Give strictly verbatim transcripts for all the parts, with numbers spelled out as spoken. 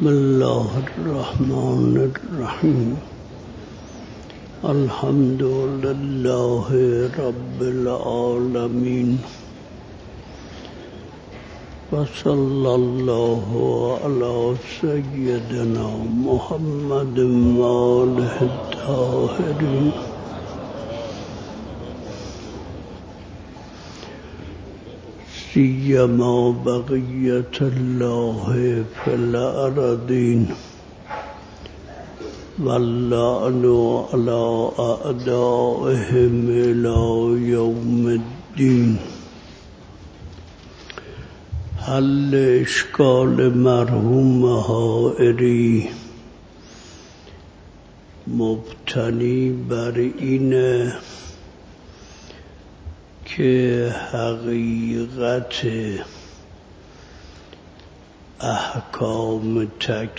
بسم الله الرحمن الرحیم. الحمد لله رب العالمین و صلی الله علی سیدنا محمد و آله الطاهرین. سیما بقیت الله فی الارضین واللعن علی اعدائهم الی یوم الدین. حل اشکال مرحوم حائری مبتنی بر اینه که حقیقت احکام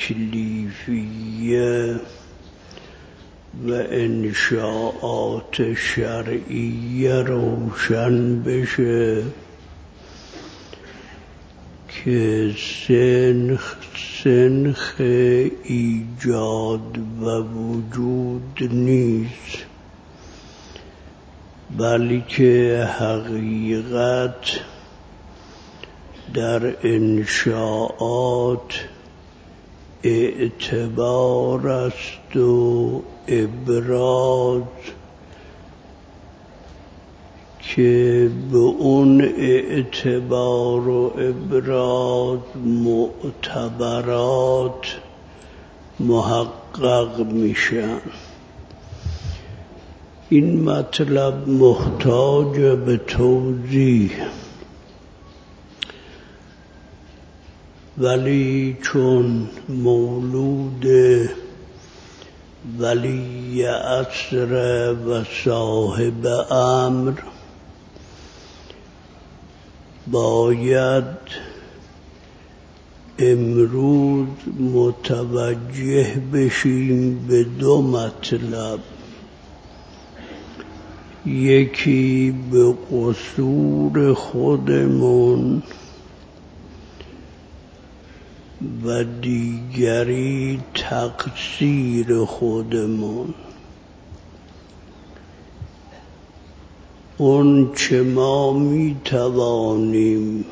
تکلیفیه و انشاءات شرعیه روشن بشه که سنخ سنخ ایجاد و وجود نیست، بلکه حقیقت در انشاءات اعتبار است و ابراز که به اون اعتبار و ابراز معتبرات محقق میشن. این مطلب محتاج به توضیح، ولی چون مولود ولی عصر و صاحب امر باید امروز متوجه بشیم به دو مطلب. یکی به قصور خودمون و دیگری تقصیر خودمون. اون چه ما می توانیم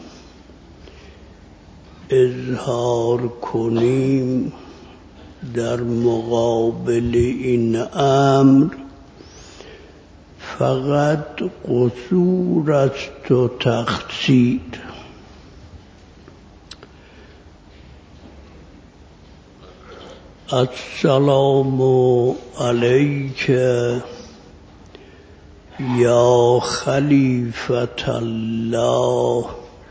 اظهار کنیم در مقابل این امر فقط قصور است و تقصیر. السلام علیک یا خلیفة الله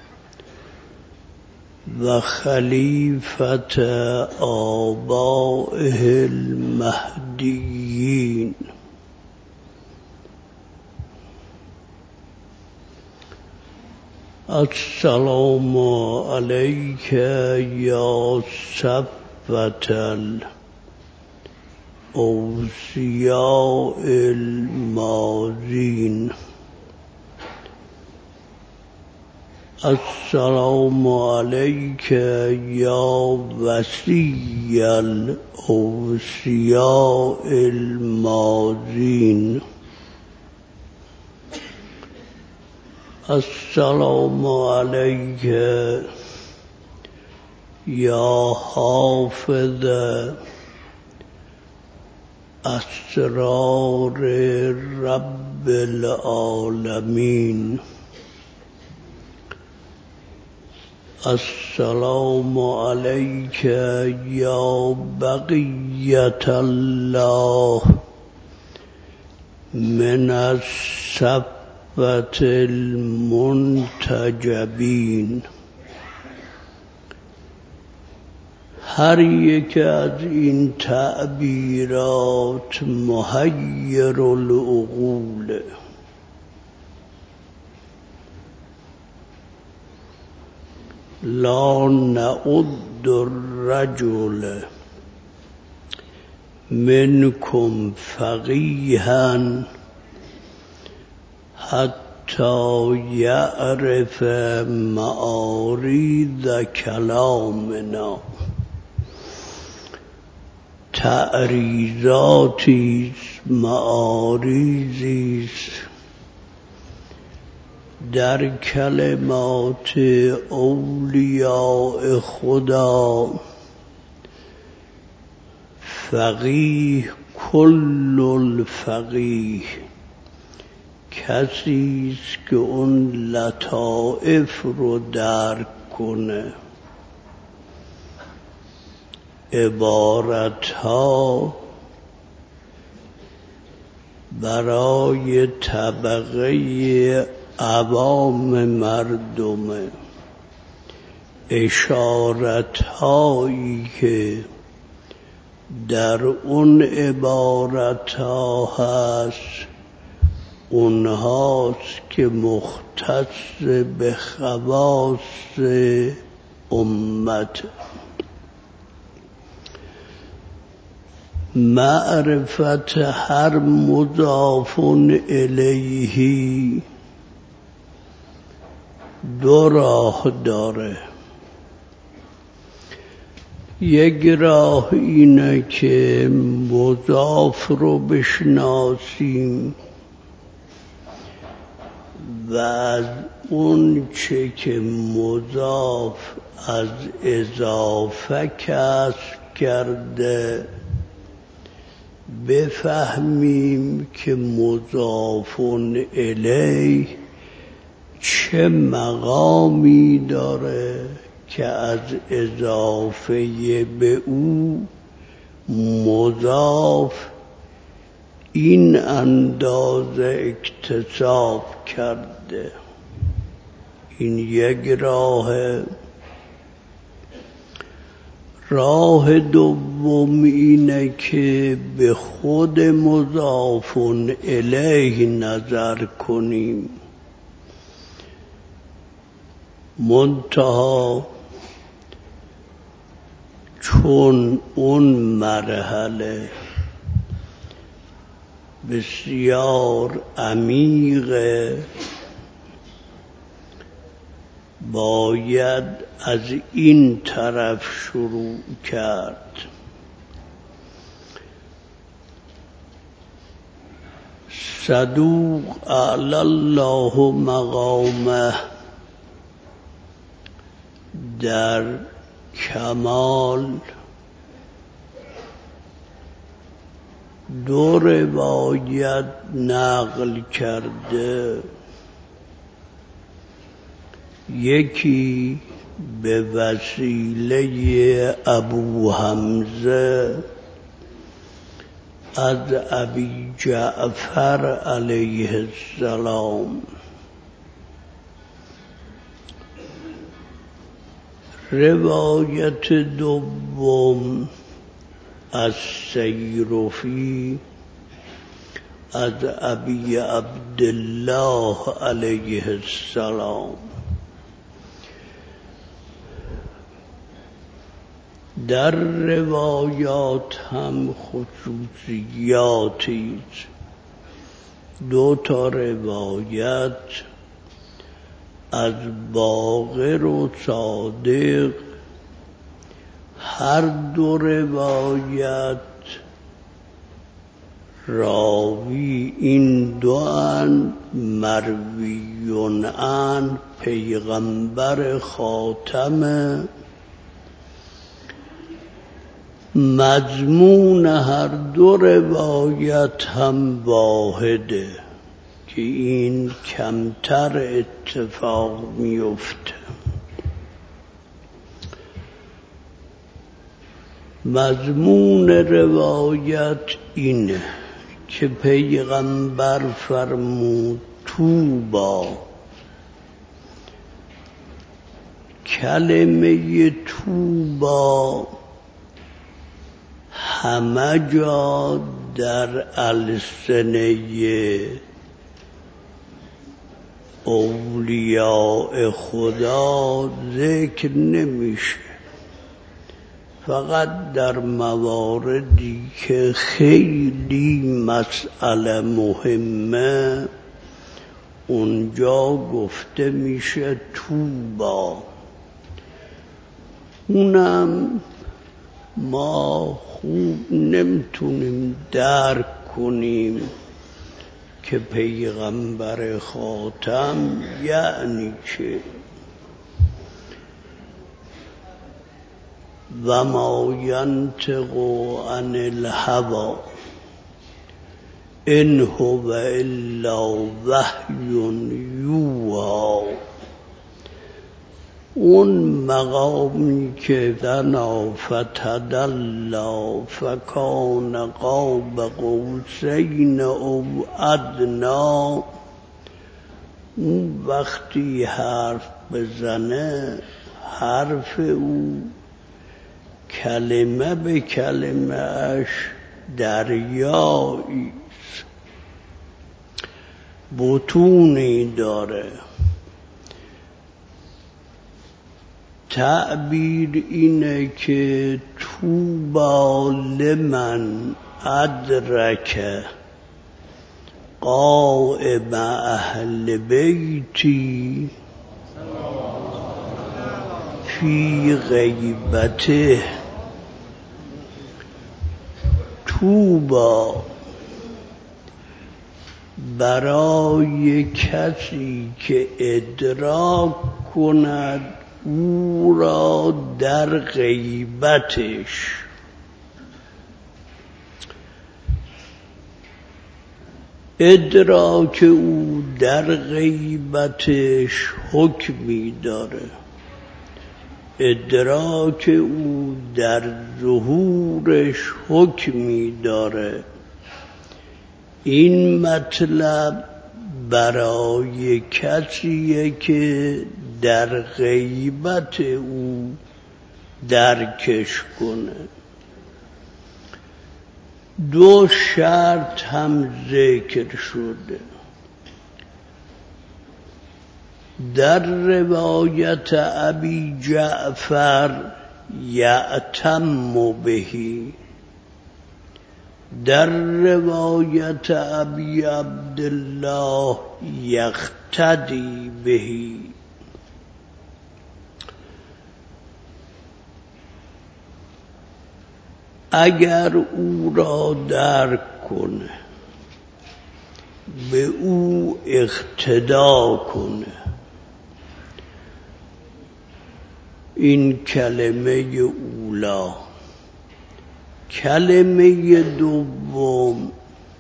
و خلیفة آبائه المهدیین. السلام علیک یا صفوة الاوصیاء الماضین. السلام علیک یا وصی الاوصیاء الماضین. السلام علیک یا حافظ اسرار رب العالمین. السلام علیک یا بقیت الله من الصفوة المنتجبین. هر یک از این تعبیرات محیر العقول. لا نعد الرجل منکم فقیها حتی یعرف معارض کلامنا. تعریضاتی معاریضی در کلمات اولیاء خدا. فقیه کل الفقیه کسی است که اون لطائف رو درک کنه. عبارتها برای طبقه عوام مردمه، اشارتهایی که در اون عبارتها هست اونهاست که مختص به خواص امت. معرفت هر مضاف الیه دو راه داره. یک راه اینه که مضاف رو بشناسیم و از اون چه که مضاف از اضافه کسب کرده بفهمیم که مضاف الیه چه مقامی داره که از اضافه به او مضاف این اندازه اکتساب کرده. این یک راهه. راه دوم اینه که به خود مضاف الیه نظر کنیم، منتها چون اون مرحله بسیار عمیقه باید از این طرف شروع کرد. صدوق اعلی الله مقامه در کمال دو روایت نقل کرده. یکی به وسیله ابو حمزه از ابی جعفر علیه السلام، روایت دوم از سیرفی از ابی عبدالله علیه السلام. در روایات هم خصوصیاتی، دو تا روایت از باقر و صادق، هر دو روایت راوی این دو ان مرویون ان پیغمبر خاتمه. مضمون هر دو روایت هم واحده که این کمتر اتفاق میفته. مضمون روایت اینه که پیغمبر فرمود طوبی، کلمه طوبی همه جا در السنه اولیاء خدا ذکر نمیشه، فقط در مواردی که خیلی مسئله مهمه اونجا گفته میشه طوبی. اونم ما خوب نمیتونیم درک کنیم که پیغمبر خاتم یعنی چه. و ما ینطق عن الهوی ان هو الا وحی یوحی. اون مقامی که دنا فتدلی فکان قاب قوسین او ادنی، اون وقتی حرف بزنه حرف او کلمه به کلمه اش دریایی بطونی داره. تعبیر اینه که طوبی لمن ادرک قائم اهل بیتی فی غیبته. طوبی برای کسی که ادراک کند او را در غیبتش. ادراک او در غیبتش حکمی داره، ادراک او در ظهورش حکمی داره. این مطلب برای کسیه که در غیبت او درکش کنه. دو شرط هم ذکر شده. در روایت ابی جعفر یأتم بهی، در روایت ابی عبدالله یقتدی بهی. اگر او را درک کنه، به او اقتدا کنه. این کلمه اولا. کلمه دوم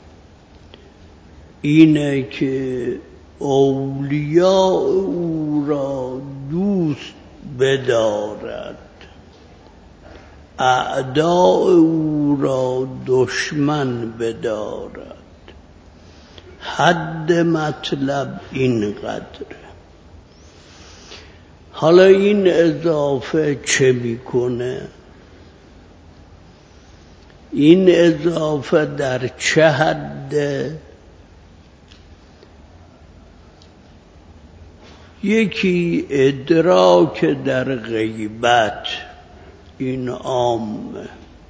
اینه که اولیاء او را دوست بدارد، اعداء او را دشمن بدارد. حد مطلب اینقدره. حالا این اضافه چه میکنه؟ این اضافه در چه حده؟ یکی ادراک در غیبت، این عامه.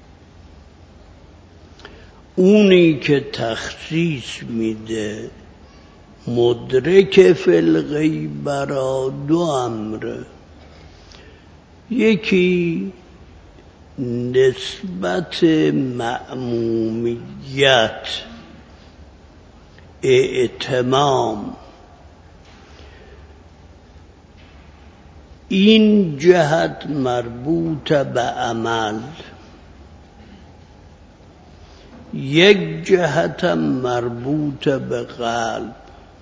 اونی که تخصیص میده مدرک فی الغیبه را دو امره. یکی نسبت مأمومیت، اعتمام. این جهت مربوط به عمل. یک جهت مربوط به قلب.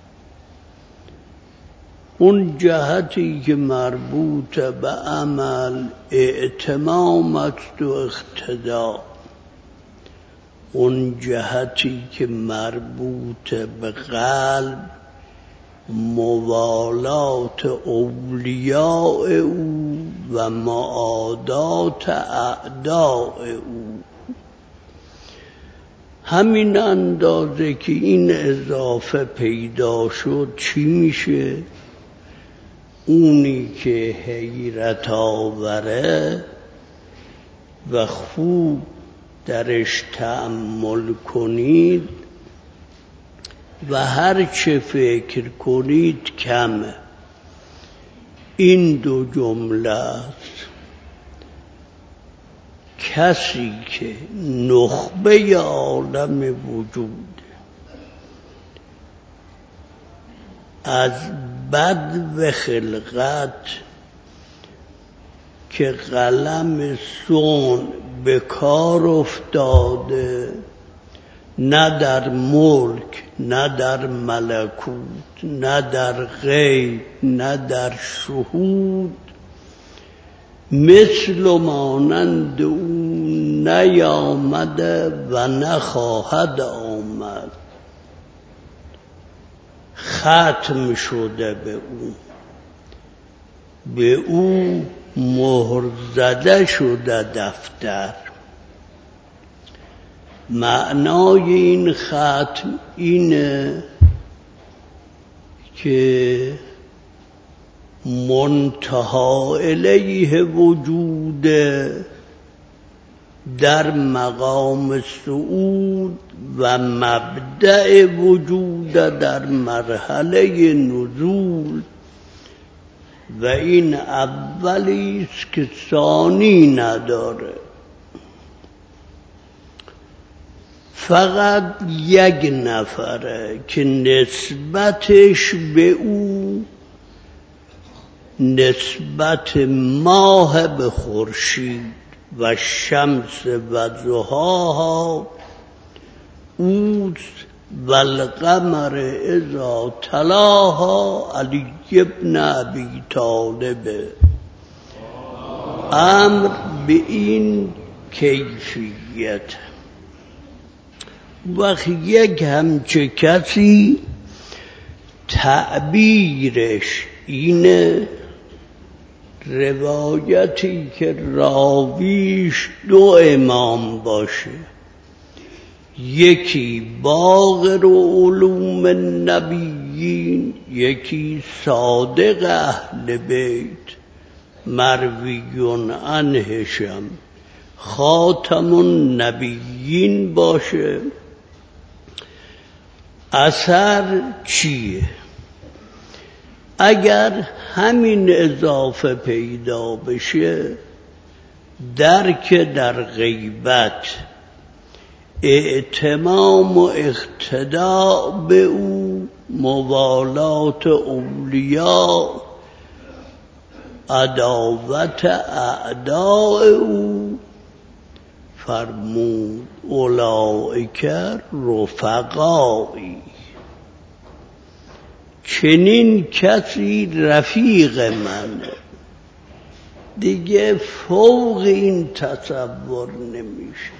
اون جهتی که مربوط به عمل اعتمام است و اقتدا. اون جهتی که مربوط به قلب موالات اولیاء او و معادات اعداء او. همین اندازه که این اضافه پیدا شد چی میشه؟ اونی که حیرت آوره و خوب درش تأمل کنید و هر چه فکر کنید کمه. این دو جمله است کسی که نخبه عالم وجود از بدو خلقت که قلم صنع به کار افتاده، نه در ملک، نه در ملکوت، نه در غیب، نه در شهود، مثل و مانند او نیامده و نخواهد آمد. ختم شده به او، به او مهر زده شده دفتر. معنای این ختم اینه که منتهی الیه وجود در مقام صعود و مبدأ وجود در مرحله نزول، و این اولی است که ثانی نداره. فقط یک نفره که نسبتش به او نسبت ماه به خورشید و شمس و ضحاها اوست، و القمر اذا تلاها علی ابن ابی طالب. امر به این کیفیت. وقت یک همچه کسی تعبیرش اینه، روایتی که راویش دو امام باشه، یکی باقر و علوم النبیین، یکی صادق اهل بیت، مرویون عنهشم خاتم النبیین باشه. اثر چیه؟ اگر همین اضافه پیدا بشه، درک در غیبت، اعتمام و اقتداء به او، موالات اولیاء، عداوت اعداء او، فرمود اولئک رفقایی. چنین کسی رفیق منه. دیگه فوق این تصور نمیشه.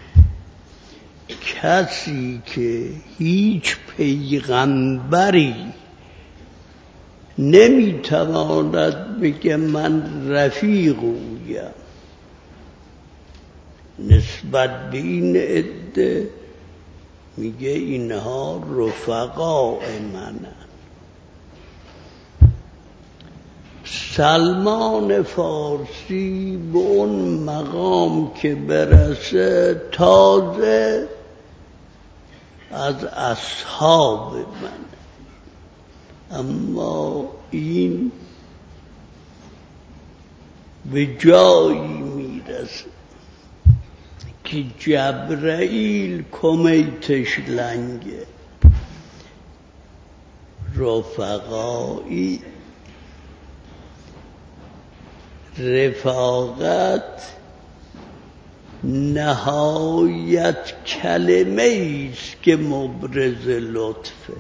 کسی که هیچ پیغمبری نمیتواند بگه من رفیق اویم، نسبت به این عده میگه اینها رفقاء منن. سلمان فارسی به اون مقام که برسه، تازه از اصحاب من، اما این به جایی میرسه که جبرائیل کمیتش لنگه. رفقایی، رفاقت نهایت کلمه است که مبرز لطفه.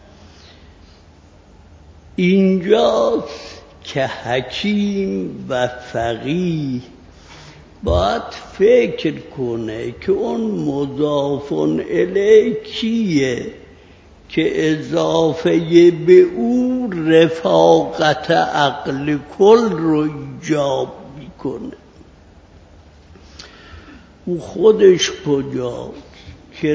اینجاست که حکیم و فقیه باید فکر کنه که اون مضاف الیه کیه که اضافه به او رفاقت عقل کل رو ایجاب میکنه. او خودش کجاست که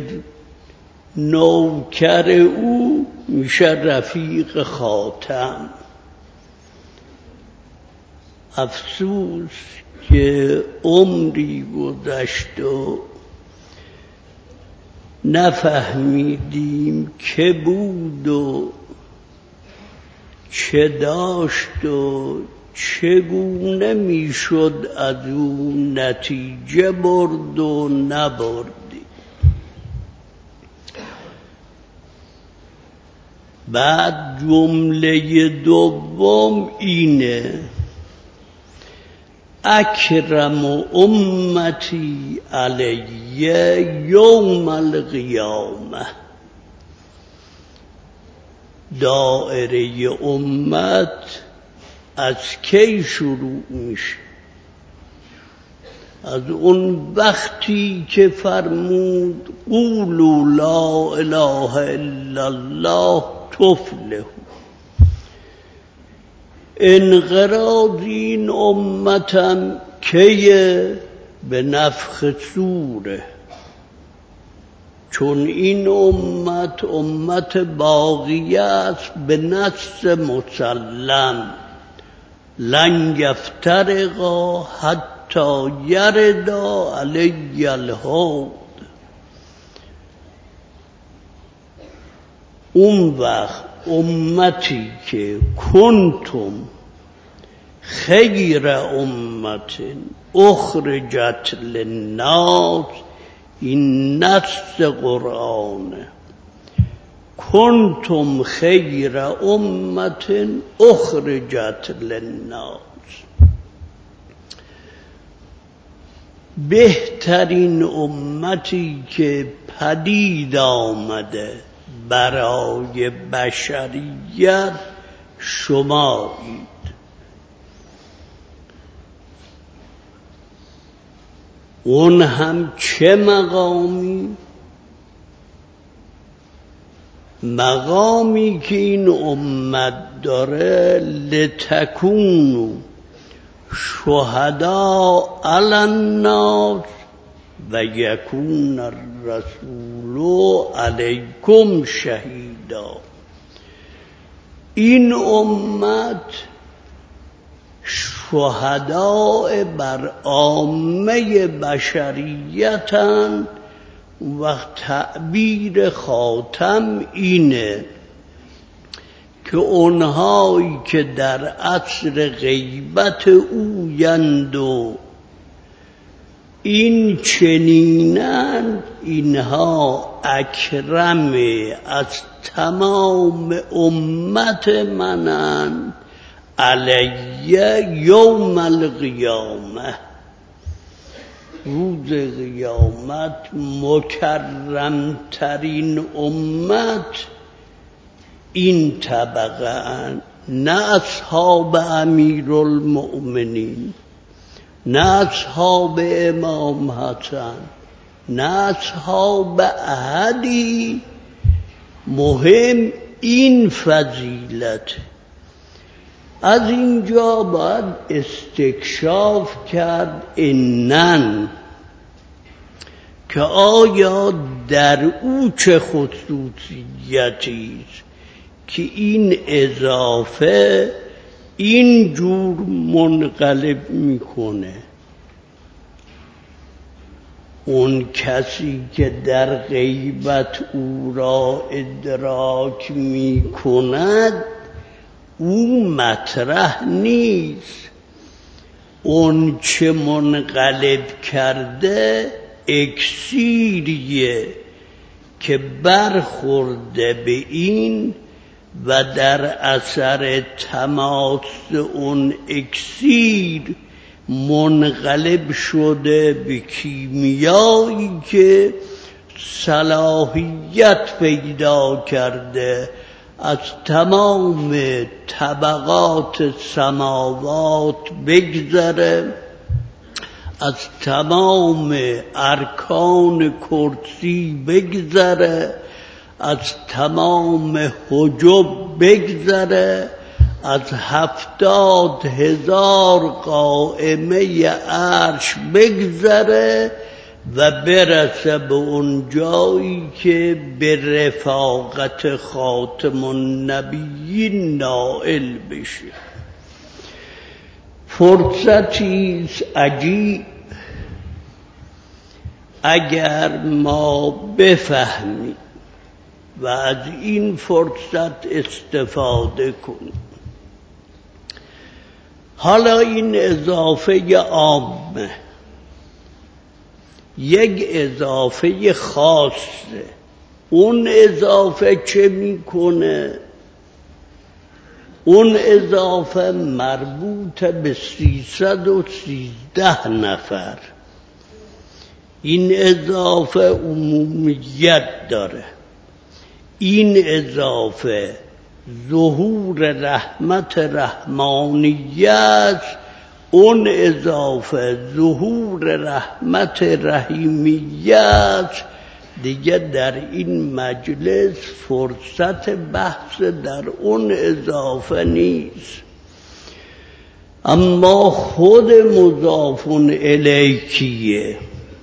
نوکر او میشه رفیق خاتم. افسوس که عمری گذشت و نفهمیدیم که بود و چه داشت و چگونه میشد از او نتیجه برد و نبردی؟ بعد جمله دوم اینه: اکرم امتی علیه یوم القیامه. دائره امت از کی شروع میشه؟ از اون وقتی که فرمود قولوا لا اله الا الله تفلحوا. انقراض این امتم کیه؟ به نفخ صوره. چون این امت امت باقیه است به نص مسلم: لن یفترقا حتی یردا علی الحوض. اون وقت امتی که کنتم خیر امت اخرجت للناس، این نص قرآنه، کنتم خیر امت اخرجت للناس، بهترین امتی که پدید آمده برای بشریت شمایید. اون هم چه مقامی؟ مقامی که این امت داره: لتکونوا شهداء علی الناس و یکون الرسول علیکم شهیدا. این امت شهداء بر عامه بشریتن و تعبیر خاتم اینه که اونهایی که در عصر غیبت اویند و این چنینند، اینها اکرم از تمام امت منند علیه یوم القیامه. روز قیامت مکرمترین امت این طبقه اند، نه اصحاب امیرالمؤمنین، نه اصحاب امام حسن، نه اصحاب احدی. مهم این فضیلت. از اینجا باید استکشاف کرد اینن که آیا در او چه خصوصیتی است که این اضافه اینجور منقلب میکنه. اون کسی که در غیبت او را ادراک میکند او مطرح نیست. اون چه منقلب کرده اکسیریه که برخورده به این و در اثر تماس اون اکسیر منقلب شده به کیمیایی که صلاحیت پیدا کرده از تمام طبقات سماوات بگذره، از تمام ارکان کرسی بگذره، از تمام حجب بگذره، از هفتاد هزار قائمه عرش بگذره و برسه به اون جایی که به رفاقت خاتم النبیین نائل بشه. فرصتی عجیب اگر ما بفهمیم و از این فرصت استفاده کنیم. حالا این اضافه عامه، یک اضافه خاصه. اون اضافه چه میکنه؟ اون اضافه مربوط به سیصد و سیزده نفر. این اضافه عمومیت داره. این اضافه ظهور رحمت رحمانیه است. اون اضافه ظهور رحمت رحیمیه است. دیگه در این مجلس فرصت بحث در اون اضافه نیست. اما خود مضاف الیه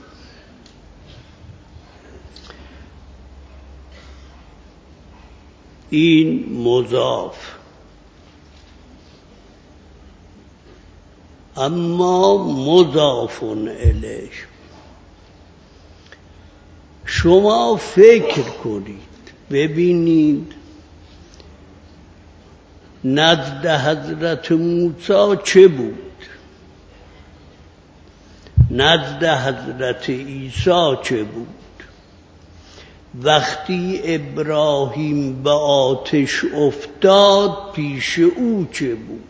این مضاف، اما مضاف الیه شما فکر کنید ببینید نزد حضرت موسی چه بود، نزد حضرت عیسی چه بود، وقتی ابراهیم به آتش افتاد پیش او چه بود،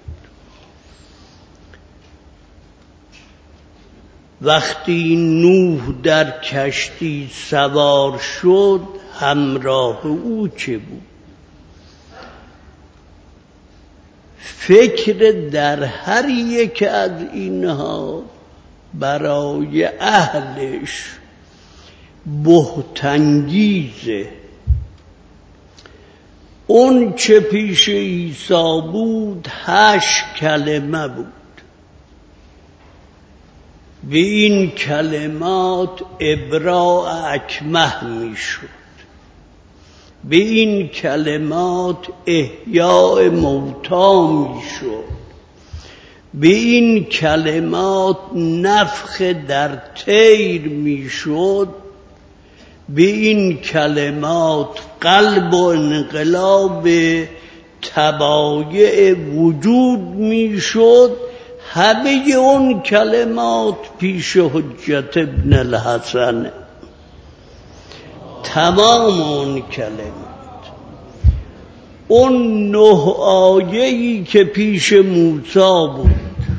وقتی نوح در کشتی سوار شد همراه او چه بود. فکر در هر یک از اینها برای اهلش بهت‌انگیزه. اون چه پیش عیسی بود هشت کلمه بود. به این کلمات ابراء اکمه می شد، به این کلمات احیاء موتی می شد، به این کلمات نفخ در طیر می شد، به این کلمات قلب و انقلاب طبایع وجود می شد. همه اون کلمات پیش حجت ابن الحسن، تمام اون کلمات. اون نه آیه‌ای که پیش موسی بود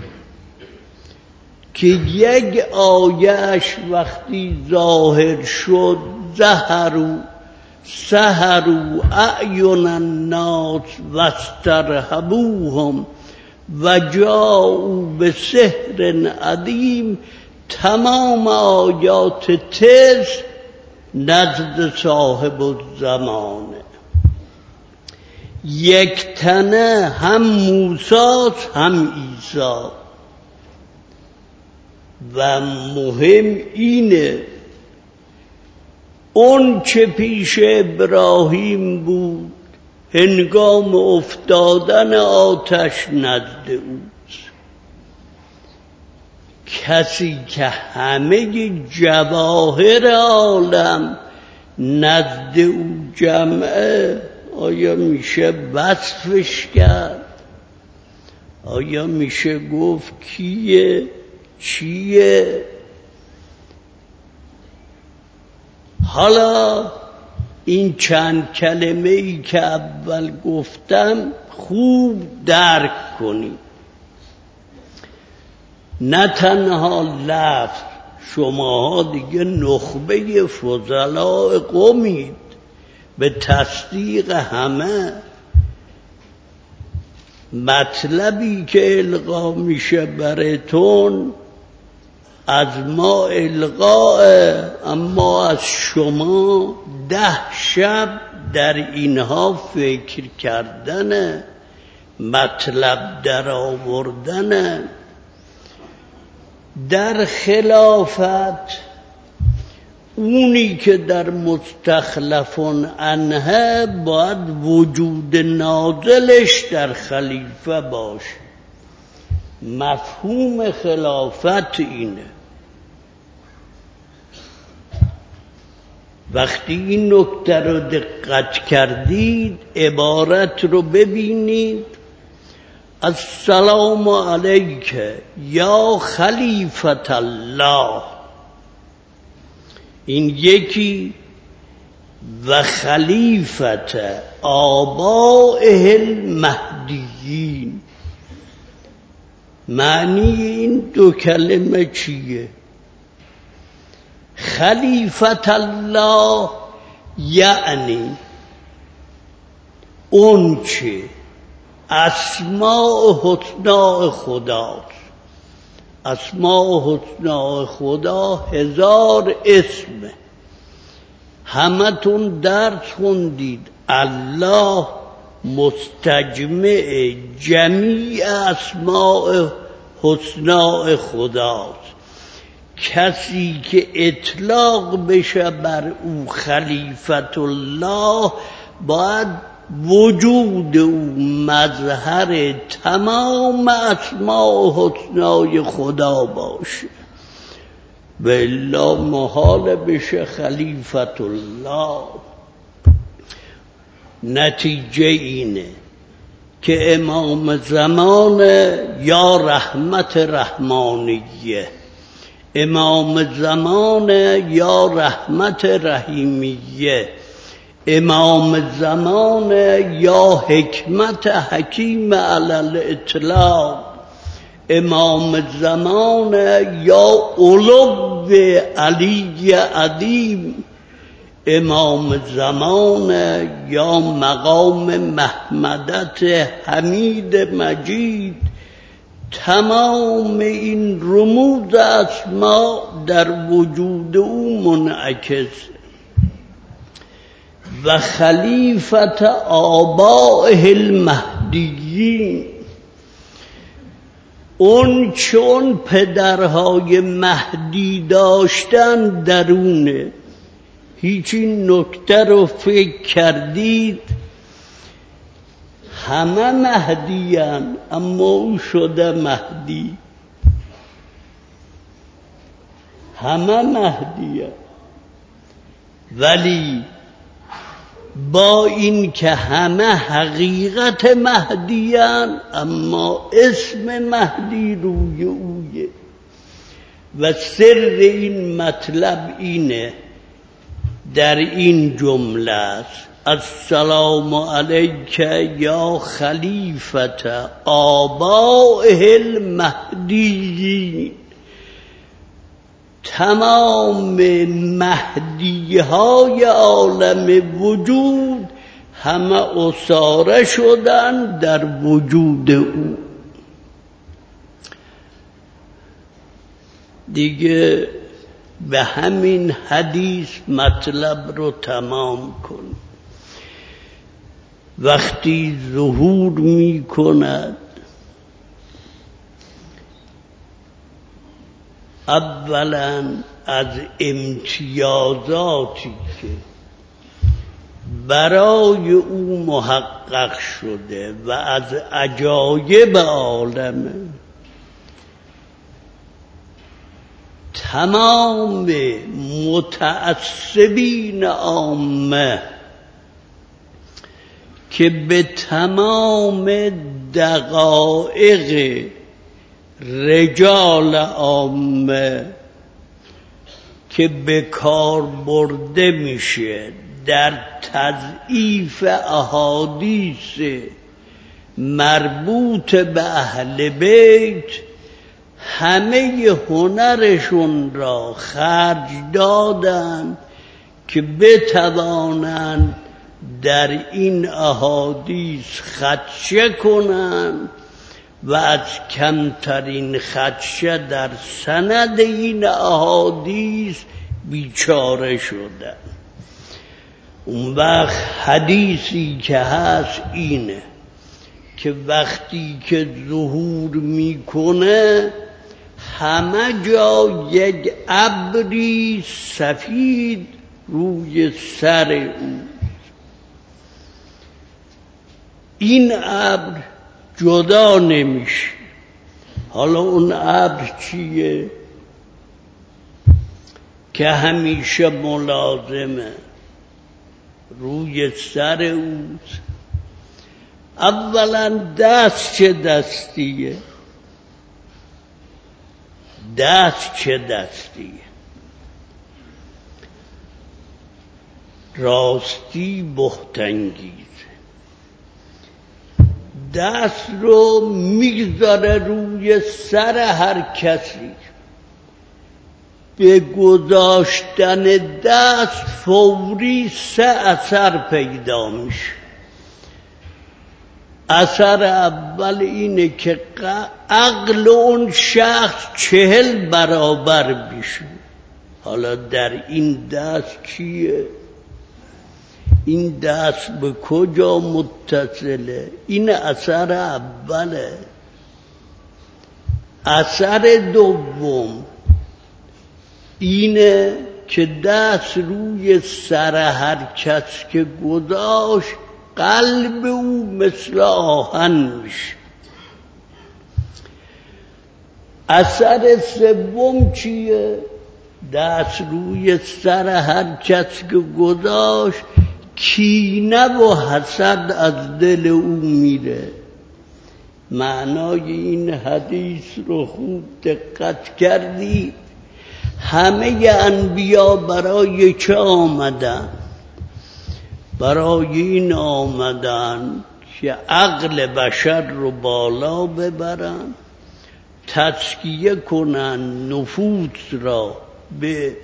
که یک آیهش وقتی ظاهر شد زهروا سحروا اعین الناس واسترهبوهم و جاءوا بسحر عظیم، تمام آیات تز نزد صاحب الزمانه. یک تنه هم موسی هم عیسی. و مهم اینه اون چه پیش ابراهیم بود هنگام افتادن آتش نزد اوست. کسی که همه جواهر عالم نزد او جمعه، آیا میشه وصفش کرد؟ آیا میشه گفت کیه؟ چیه؟ حالا این چند کلمه ای که اول گفتم خوب درک کنید. نه تنها لفظ، شماها دیگه نخبه فضلاء قومید به تصدیق همه. مطلبی که القا میشه براتون از ما القاه، اما از شما ده شب در اینها فکر کردن، مطلب در آوردن. در خلافت اونی که در مستخلف عنه باید وجود نازلش در خلیفه باشه. مفهوم خلافت اینه. وقتی این نکته رو دقت کردید عبارت رو ببینید. السلام علیک یا خلیفة الله، این یکی و خلیفت آبائه المهدیین. معنی این دو کلمه چیه؟ خلیفت الله یعنی اون چه اسماء حسنا خداست. اسماء حسنا خدا هزار اسمه، همتون درس خوندید. الله مستجمع جمیع اسماء حسنا خداست. کسی که اطلاق بشه بر او خلیفت الله، باید وجود او مظهر تمام اسماء حسنای خدا باشه، و الا محال بشه خلیفت الله. نتیجه اینه که امام زمان یا رحمت رحمانیه، امام زمان یا رحمت رحیمیه، امام زمان یا حکمت حکیم علی الاطلاق، امام زمان یا علو علی عظیم، امام زمان یا مقام محمدت حمید مجید. تمام این رموز اسما در وجود او منعکس. و خلیفت آبائه المهدیین، اون چون پدرهای مهدی داشتن درونه. هیچ این نکته رو فکر کردید؟ همه مهدیان اما او شده مهدی. همه مهدیان، ولی با این که همه حقیقت مهدیان، اما اسم مهدی روی اویه. و سر این مطلب اینه، در این جمله است: السلام علیک یا خلیفت آبائه المهدیین. تمام مهدی های عالم وجود همه اساره شدن در وجود او. دیگه به همین حدیث مطلب رو تمام کن. وقتی ظهور می کند، اولا از امتیازاتی که برای او محقق شده و از عجایب عالمه، تمام متعصبین عامه که به تمام دقایق رجال عامه که به کار برده میشه در تضعیف احادیث مربوط به اهل بیت، همه هنرشون را خرج دادند که بتوانند در این احادیث خدشه کنند و از کمترین خدشه در سند این احادیث بیچاره شدند. اون وقت حدیثی که هست اینه که وقتی که ظهور میکنه، همه جا یک ابری سفید روی سر او. این ابر جدا نمیشه. حالا اون ابر چیه که همیشه ملازمه؟ روی سر اوست. اولا دست چه دستیه؟ دست چه دستیه؟ راستی بهت‌انگیزه. دست رو میگذاره روی سر هر کسی. به گذاشتن دست فوری سه اثر پیدا میشه. اثر اول اینه که عقل اون شخص چهل برابر میشه. حالا در این دست کیه؟ این دست به کجا متصله؟ این اثر اوله. اثر دوم اینه که دست روی سر هر کس که گذاشت قلب او مثل آهن میشه. اثر سوم چیه؟ دست روی سر هر کس که گذاشت کینه و حسد از دل او میره. معنای این حدیث رو خوب دقت کردی؟ همه انبیا برای چه آمدن؟ برای این آمدن که عقل بشر رو بالا ببرن، تزکیه کنن نفوس را به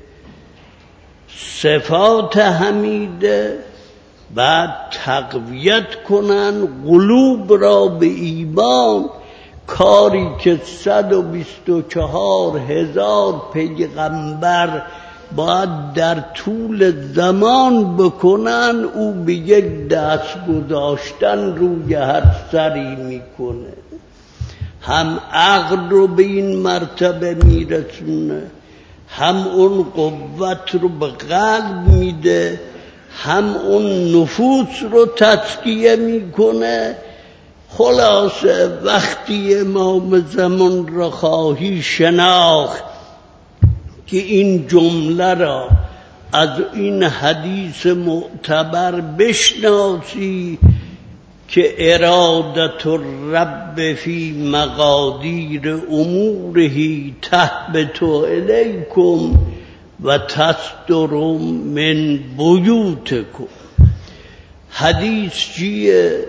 صفات حمیده، بعد تقویت کنن قلوب را به ایمان. کاری که صد و بیست و چهار هزار پیغمبر باید در طول زمان بکنن، او به یک دست گذاشتن روی هر سری میکنه. هم عقل رو به این مرتبه میرسونه، هم اون قوت رو به قلب میده، هم اون نفوس رو تزکیه میکنه. خلاصه وقتی امام زمان را خواهی شناخت که این جمله را از این حدیث معتبر بشناسی که ارادت الرب فی مقادیر اموره تهبط الیکم و تصدر من بیوتکم. حدیث چیه؟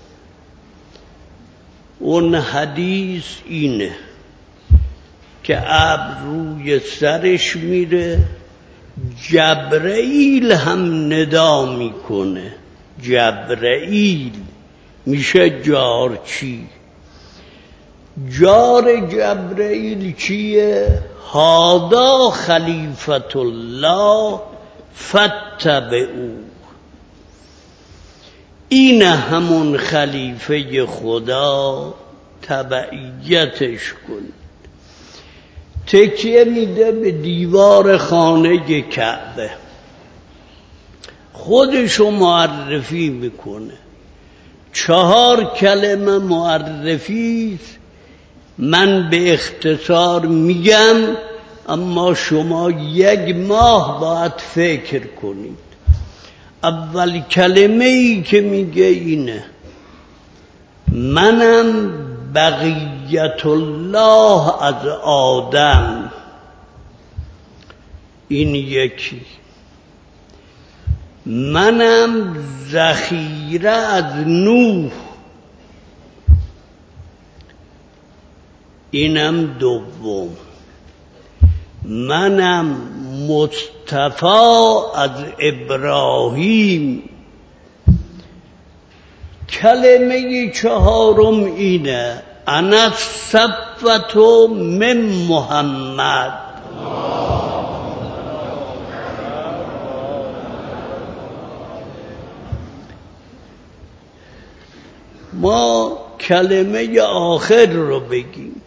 اون حدیث اینه که ابر روی سرش میره، جبرئیل هم ندا میکنه. جبرئیل میشه جارچی. جار جبرئیل چیه؟ هادا خلیفت الله فاتبعوه. این همون خلیفه خدا، تبعیتش کن. تکیه میده به دیوار خانه کعبه، خودشو معرفی میکنه. چهار کلمه معرفی، من به اختصار میگم اما شما یک ماه باید فکر کنید. اول کلمه ای که میگه اینه: منم بقیت الله از آدم. این یکی. منم ذخیره از نوح. اینم دوم. منم مصطفی از ابراهیم. کلمه چهارم اینه: انا الصفوة من محمد. ما کلمه آخر رو بگیم: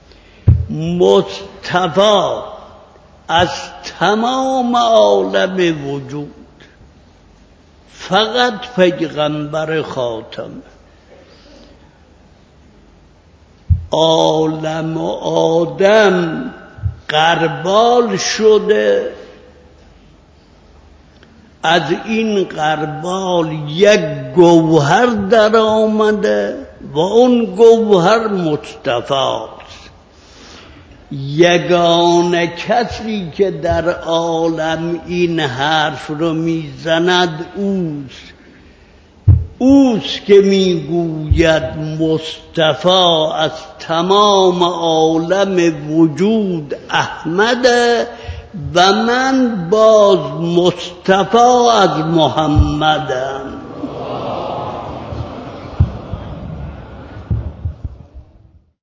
مصطفی از تمام عالم وجود، فقط پیغمبر خاتم. عالم و آدم غربال شده، از این غربال یک گوهر در آمده و اون گوهر مصطفاست. یگانه کسی که در عالم این حرف رو میزند اوست اوست که میگوید مصطفی از تمام عالم وجود احمده و من باز مصطفی از محمدم.